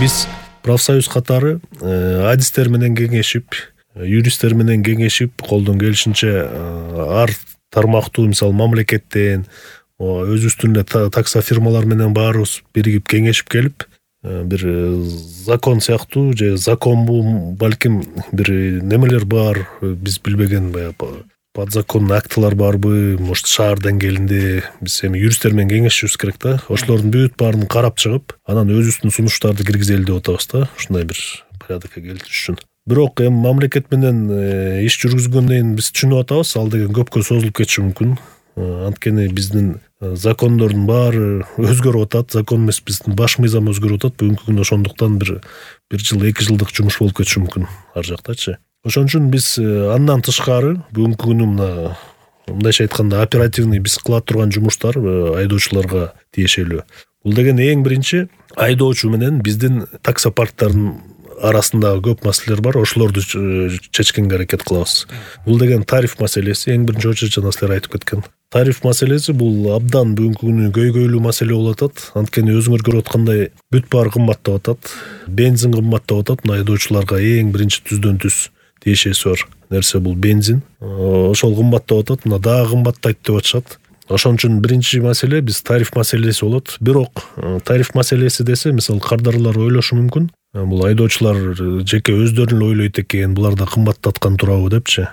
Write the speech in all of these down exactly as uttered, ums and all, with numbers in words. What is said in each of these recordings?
биз профсоюз катары адистер менен кеңешип, юристтер менен кеңешип, колдон келишинче ар тармактуу мисалы мамлекеттен, өзүбүздүн такса фирмалар менен баарыбыз биригип кеңешип келип, бир закон сыяктуу же законбу балким бир немелер бар, биз билбеген баягы подзаконный актылар барбы, может шаар деңгээлинде биз эми юристтер менен кеңешишибиз керек да. Ошолордун бүт баарын карап чыгып, анан өзүбүздүн сунуштарды киргизели деп атабыз да. Ушундай бир порядокко келтириш үчүн. Бирок эми мамлекет менен иш жүргүзгөндөн кийин биз түшүнүп атабыз, ал деген көпкө созулуп кетиши мүмкүн. Анткени биздин закондордун баары өзгөрүп атат, закон эмес биздин баш мыйзам өзгөрүп атат. Бүгүнкү күндө ошондуктан бир бир жыл, эки жылдык жумуш болуп кетиши мүмкүн ар жактачы. Ошон үчүн биз андан тышкары бүгүнкү күнү мына мындайча айтканда оперативный биз кыла турган жумуштар айдоочуларга тиешелүү. Бул деген эң биринчи айдоочу менен биздин таксопарктардын арасындагы көп маселелер бар, ошолорду чечкенге аракет кылабыз. Бул деген тариф маселеси, эң биринчи очередь жана силер айтып кеткен. Тариф маселеси бул абдан бүгүнкү күнү көйгөйлүү маселе болуп атат. Анткени өзүңөр көрүп аткандай бүт баары кымбаттап атат. Бензин кымбаттап атат. Мына айдоочуларга эң биринчи түздөн түз тиешеси бар нерсе бул бензин. Ошол кымбаттап атат, мына дагы кымбаттайт деп атышат. Ошон үчүн биринчи маселе биз тариф маселеси болот. Бирок тариф маселеси десе, мисалы кардарлар ойлошу мүмкүн. Бул айдоочулар жеке өздөрүн эле ойлойт экен, булар да кымбаттаткан туурабы депчи.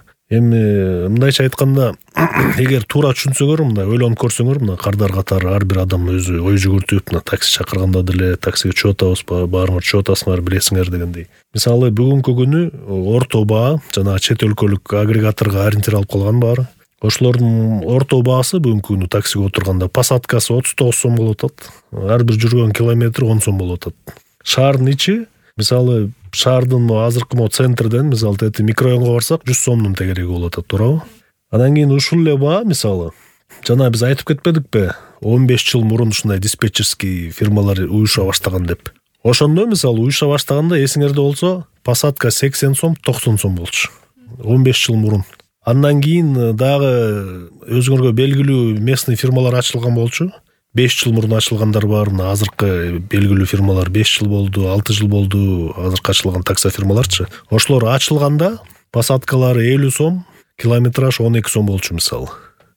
Эми мындайча айтканда, эгер туура түшүнсөңөр, мына ойлонуп көрсөңөр, мына кардар катары ар бир адам өзү ой жүгүртүп, мына такси чакырганда деле таксиге чөп атабызбы, баарыңар чөп атасыңар, билесиңер дегендей. Мисалы бүгүнкү күнү орто баа, жана чет өлкөлүк агрегаторго ориентир алып калган баары. Ошолордун орто баасы бүгүнкү күнү таксиге отурганда посадкасы отуз тогуз сом болуп атат. Ар бир жүргөн километри он сом болуп атат. Шаардын ичи, мисалы шаардын азыркы мо центрден, мисалы тети микрорайонго барсак жүз сомдун тегереги болуп атат, туурабы? Анан кийин ушул эле баа, мисалы, жана биз айтып кетпедикпи, он беш жыл мурун ушундай диспетчерский фирмалар уюша баштаган деп. Ошондо мисалы уюша баштаганда эсиңерде болсо, посадка сексен сом, токсон сом болчу. он беш жыл мурун. Андан кийин дагы өзүңөргө белгилүү местный фирмалар ачылган болчу. беш жыл мурун ачылгандар бар, мына азыркы белгилүү фирмалар беш жыл болду, алты жыл болду, азыркы ачылган такса фирмаларчы. Ошолор ачылганда посадкалары элүү сом, километраж он эки сом болчу мисалы.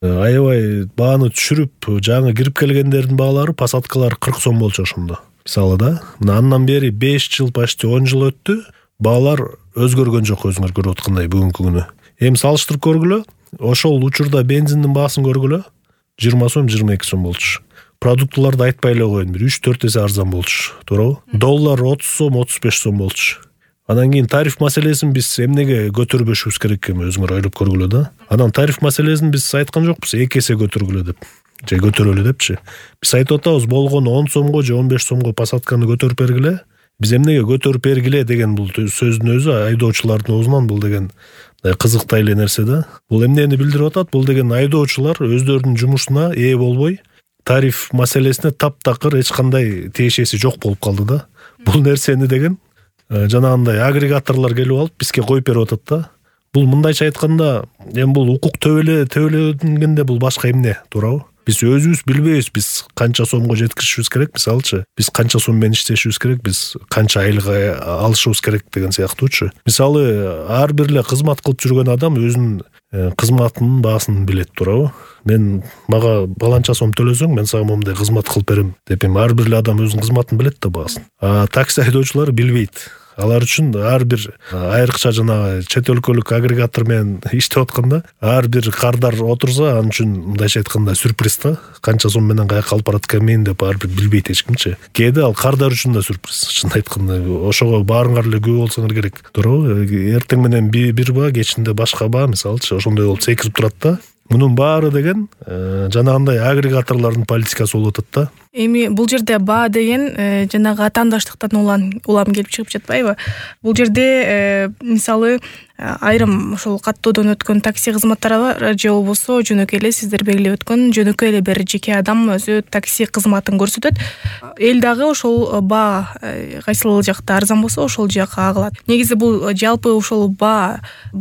Аябай бааны түшүрүп, жаңы кирип келгендердин баалары посадкалары кырк сом болчу ошондо. Мисалы да, мына андан бери беш жыл, почти он жыл өттү, баалар өзгөргөн жок өзүңөр көрүп аткандай бүгүнкү күнү. Эми салыштырып көргүлө, ошол учурда бензиндин баасын көргүлө, жыйырма сом, жыйырма эки сом болчу. Продуктыларды айтпай эле коеюн, бир үч төрт эсе арзан болчу, туурабы? Доллар отуз сом, отуз беш сом болчу. Анан кийин тариф маселесин биз эмнеге көтөрбөшүбүз керек эми өзүңөр ойлоп көргүлө да. Анан тариф маселесин биз айткан жокпуз, эки эсе көтөргүлө деп. Же көтөрөлү депчи. Биз айтып атабыз, болгону он сомго же он беш сомго посадканы көтөрүп бергиле. Биз эмнеге көтөрүп бергиле деген бул сөздүн өзү айдоочулардын оозунан бул деген кызыктай эле нерсе да. Бул эмнени билдирип атат? Бул деген айдоочулар өздөрүнүн жумушуна ээ болбой, тариф маселесине таптакыр эч кандай тиешеси жок болуп калды да. Бул нерсени деген жанагындай агрегаторлор келип алып бизге коюп берип атат да. Бул мындайча айтканда, эми бул укук төбөлө төбөлөнгөндө бул башка эмне, туурабы? Биз өзүбүз билбейбиз, биз канча сомго жеткиришибиз керек, мисалчы. Биз канча сом менен иштешибиз керек, биз канча айлык алышыбыз керек деген сыяктуучу. Мисалы, ар бир эле кызмат кылып жүргөн адам өзүнүн кызматынын баасын билет, туурабы? Мен мага баланча сом төлөсөң, мен сага момундай кызмат кылып берем деп, эми ар бир эле адам өзүнүн кызматын билет да баасын. А такси айдоочулары билбейт. Алар үчүн ар бир айрыкча жанагы чет өлкөлүк агрегатор менен иштеп атканда, ар бир кардар отурса, ал үчүн мындайча айтканда сюрприз да. Канча сом менен каяка алып барат экенин деп ар бир билбейт эч кимчи. Кээде ал кардар үчүн да сюрприз. Чын айтканда, ошого баарыңар эле күбө болсоңор керек. Туурабы? Эртең менен бир баа, кечинде башка баа, мисалчы, ошондой болуп секирип турат да. Мунун баары деген жанагындай агрегаторлордун политикасы болуп атат да. Эми бул жерде баа деген жанагы атаандаштыктан улам улам келип чыгып жатпайбы? Бул жерде мисалы айрым ошол каттоодон өткөн такси кызматтары же болбосо жөнөкөй эле сиздер белгилеп өткөн жөнөкөй эле бир жеке адам өзү такси кызматын көрсөтөт. Эл дагы ошол баа кайсыл жакта арзан болсо ошол жакка агылат. Негизи бул жалпы ошол баа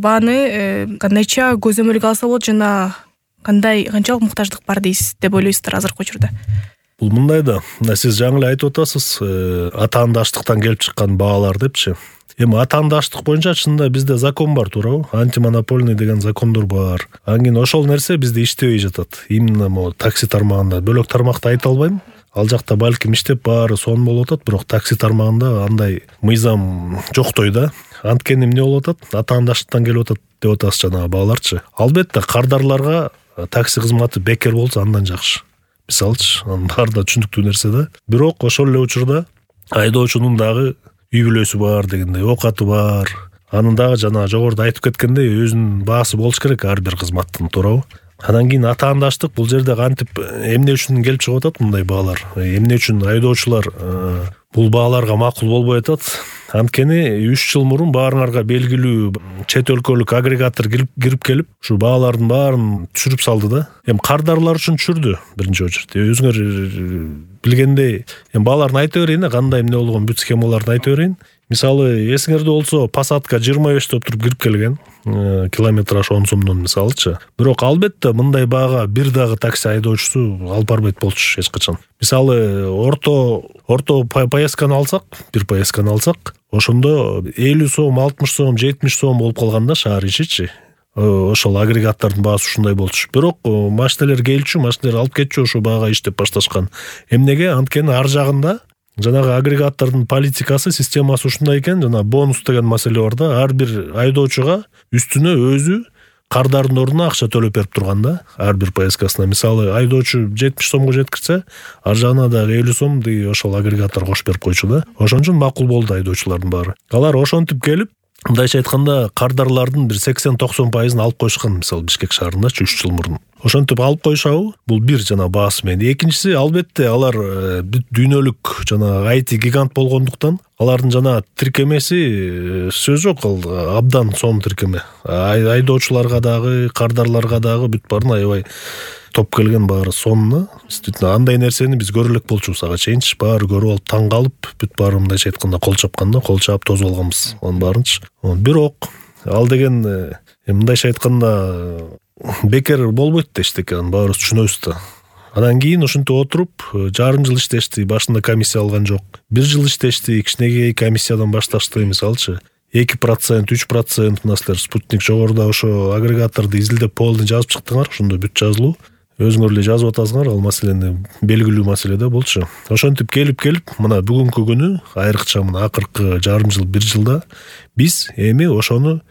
бааны кандайча көзөмөлгө алса болот жана кандай канчалык муктаждык бар дейсиз деп ойлойсуздар азыркы учурда? бул мындай да, мына сиз жаңы эле айтып атасыз, атаандаштыктан келип чыккан баалар депчи. Эми атаандаштык боюнча чынында бизде закон бар, туурабы? Антимонопольный деген закондор бар. Анан кийин ошол нерсе бизде иштебей жатат. Именно могу такси тармагында бөлөк тармакта айта албайм. Ал жакта балким иштеп баары сонун болуп атат, бирок такси тармагында андай мыйзам жоктой да. Анткени эмне болуп атат? Атаандаштыктан келип атат деп атасыз жанагы бааларчы. Албетте кардарларга такси кызматы бекер болсо андан жакшы. Мисалчы, анын баары да түшүнүктүү нерсе да. Бирок ошол эле учурда айдоочунун дагы үй бүлөсү бар дегендей, оокаты бар. Анын дагы жана жогоруда айтып кеткендей өзүнүн баасы болуш керек ар бир кызматтын, туурабы? Анан кийин атаандаштык бул жерде кантип эмне үчүн келип чыгып атат мындай баалар? Эмне үчүн айдоочулар бул бааларга макул болбой атат? Анткени үч жыл мурун баарыңарга белгилүү чет өлкөлүк агрегатор кирип келип, ушу баалардын баарын түшүрүп салды да. Эми кардарлар үчүн түшүрдү биринчи очередь. Өзүңөр билгендей, эми бааларын айта берейин, кандай эмне болгон бүт схемаларды айта берейин. Мисалы, эсиңерде болсо, посадка жыйырма беш деп туруп кирип келген, километраж он сомдон мисалычы. Бирок албетте мындай баага бир дагы такси айдоочусу алып барбайт болчу эч качан. Мисалы, орто орто поездканы алсак, бир поездканы алсак, ошондо элүү сом, алтымыш сом, жетимиш сом болуп калганда шаар ичичи. Ошол агрегатордун баасы ушундай болчу. Бирок машиналар келчү, машиналар алып кетчү, ошо баага иштеп башташкан. Эмнеге? Анткени ар жагында жанагы агрегатордун политикасы, системасы ушундай экен, жана бонус деген маселе бар да. Ар бир айдоочуга үстүнө өзү кардардын ордуна акча төлөп берип турган да, ар бир поездкасына. Мисалы, айдоочу жетимиш сомго жеткирсе, ар жагына дагы элүү сом деги ошол агрегатор кошуп берип койчу да. Ошон үчүн макул болду айдоочулардын баары. Алар ошентип келип, мындайча айтканда, кардарлардын бир сексен токсон пайызын алып койушкан, мисалы Бишкек шаарындачы үч жыл мурун. Ошентип алып койшабы? Бул бир жана баасы менен. Экинчиси, албетте алар бүт дүйнөлүк жана ай ти гигант болгондуктан, алардын жана тиркемеси сөз жок, ал абдан сонун тиркеме. Айдоочуларга дагы, кардарларга дагы бүт баарын аябай топ келген, баары сонун. Действительно, андай нерсени биз көрө элек болчубуз ага чейинчи. Баары көрүп алып таң калып, бүт баары мындайча айтканда кол чапканда, кол чаап тосуп алганбыз. Анын баарынчы. Бирок ал деген мындайча айтканда бекер болбойт да эчтеке, анын баарыбыз түшүнөбүз да. Анан кийин ушинтип отуруп, жарым жыл иштешти, башында комиссия алган жок. Бир жыл иштешти, кичинекей комиссиядан башташты, мисалчы. эки процент, үч процент мына силер спутник жогоруда ошо агрегаторду изилдеп полный жазып чыктыңар, ошондо бүт жазылуу. Өзүңөр эле жазып атасыңар, ал маселени белгилүү маселе да болчу. Ошентип келип-келип, мына бүгүнкү күнү, айрыкча мына акыркы жарым жыл, бир жылда биз эми ошону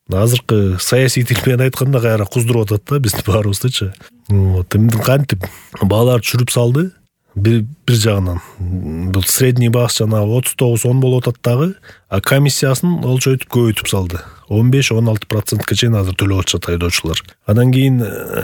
азыркы саясий тил менен айтканда кайра куздуруп атат да биздин баарыбыздычы. Вот, эмне кантип баалар түшүрүп салды. Бир бир жагынан бул средний баасы жана отуз тогуз он болуп атат дагы, а комиссиясын олчойтуп көбөйтүп салды. он беш он алты процентке чейин азыр төлөп атышат айдоочулар. Андан кийин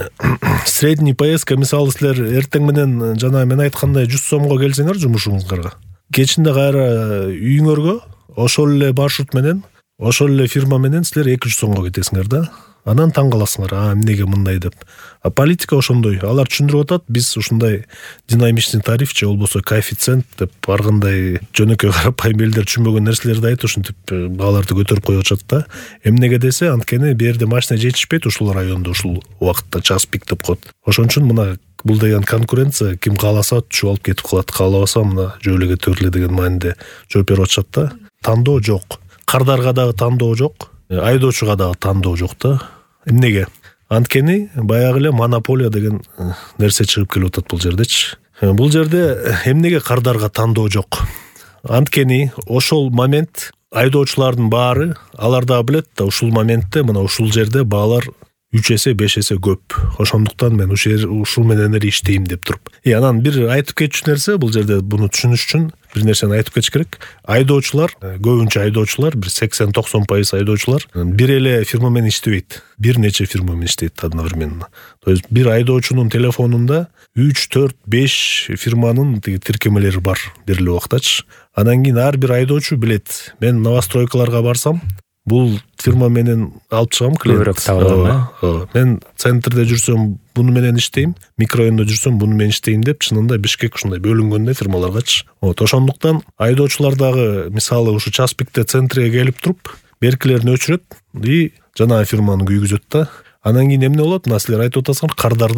средний поездка, мисалы силер эртең менен жана мен айткандай жүз сомго келсеңер жумушуңузга, кечинде кайра үйүңөргө ошол эле маршрут менен, ошол эле фирма менен силер эки жүз сомго кетесиңер да. Анан таң каласыңар, а эмнеге мындай деп. А политика ошондой. Алар түшүндүрүп атат, биз ушундай динамичный тариф же болбосо коэффициент деп ар кандай жөнөкөй карапайым элдер түшүнбөгөн нерселерди айтып, ушинтип бааларды көтөрүп коюп атышат да. Эмнеге десе, анткени бу жерде машина жетишпейт ушул райондо ушул убакытта, час пик деп коет. Ошон үчүн мына бул деген конкуренция, ким кааласа түшүп алып кетип калат, каалабаса мына жөөлөгө төрүлө деген мааниде жооп берип атышат да. Тандоо жок. Кардарга дагы тандоо жок, айдоочуга дагы тандоо жок да. Эмнеге? Анткени баягы эле монополия деген нерсе чыгып келип атат бул жердечи. Бул жерде эмнеге кардарга тандоо жок? Анткени ошол момент айдоочулардын баары, алар да билет да, ушул моментте мына ушул жерде баалар үч эсе беш эсе көп. Ошондуктан мен ушул менен эле иштейм деп туруп. И анан бир айтып кетчү нерсе, бул жерде буну түшүнүш үчүн бир нерсени айтып кетиш керек. Айдоочулар, көбүнчө айдоочулар, бир сексен токсон пайыз айдоочулар бир эле фирма менен иштебейт. Бир нече фирма менен иштейт одновременно. То есть бир айдоочунун телефонунда үч төрт беш фирманын тиркемелери бар бир эле убактачы. Анан кийин ар бир айдоочу билет. Мен новостройкаларга барсам, бул фирма менен алып чыгам клиент. Мен центрде жүрсөм буну менен иштейм, микрорайондо жүрсөм буну менен иштейм деп чынында Бишкек ушундай бөлүнгөндө фирмаларгачы. Вот ошондуктан айдоочулар дагы мисалы ушу час пикте центрге келип туруп, беркилерин өчүрөт и жанагы фирманы күйгүзөт да. Анан кийин эмне болот? Мына силер айтып атасыңар, кардарда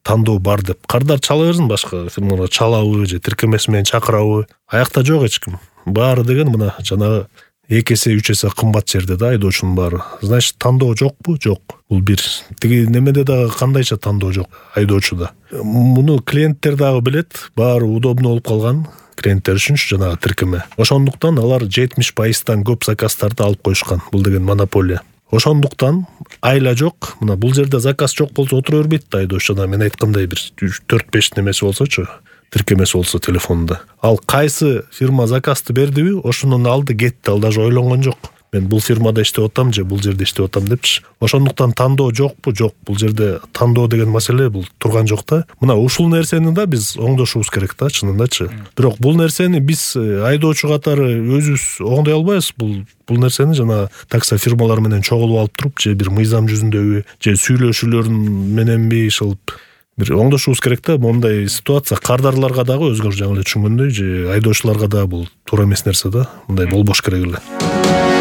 тандоо бар деп. Кардар чала берсин, башка фирмалар чалабы же тиркемеси менен чакырабы, аякта жок эч ким. Баары деген мына жанагы эки эсе үч эсе кымбат жерде да айдоочунун баары. Значит, тандоо жокпу? Жок. Бул бир. Тиги немеде дагы кандайча тандоо жок айдоочуда. Муну клиенттер дагы билет, баары удобно болуп калган. Клиенттер үчүнчү жанагы тиркеме. Ошондуктан алар жетимиш пайыздан көп заказдарды алып коюшкан. Бул деген монополия. Ошондуктан айла жок. Мына бул жерде заказ жок болсо отура бербейт да айдоочу. Мен айткандай бир төрт беш немеси болсочу, тиркемеси болсо телефонунда. Ал кайсы фирма заказды бердиби, ошонун алды кетти, ал даже ойлонгон жок. Мен бул фирмада иштеп атам же бул жерде иштеп атам депчи. Ошондуктан тандоо жокпу? Жок. Бул жерде тандоо деген маселе бул турган жок да. Мына ушул нерсени да биз оңдошубуз керек да, чынындачы. Бирок бул нерсени биз айдоочу катары өзүбүз оңдой албайбыз. Бул бул нерсени жана такси фирмалар менен чогулуп алып туруп, же бир мыйзам жүзүндөбү, же сүйлөшүүлөр мененби ишилип бир оңдошубуз керек да. Мондай ситуация кардарларга дагы өзгөр жаңы эле түшүнгөндөй, же айдоочуларга да бул туура эмес нерсе да. Мындай болбош керек эле.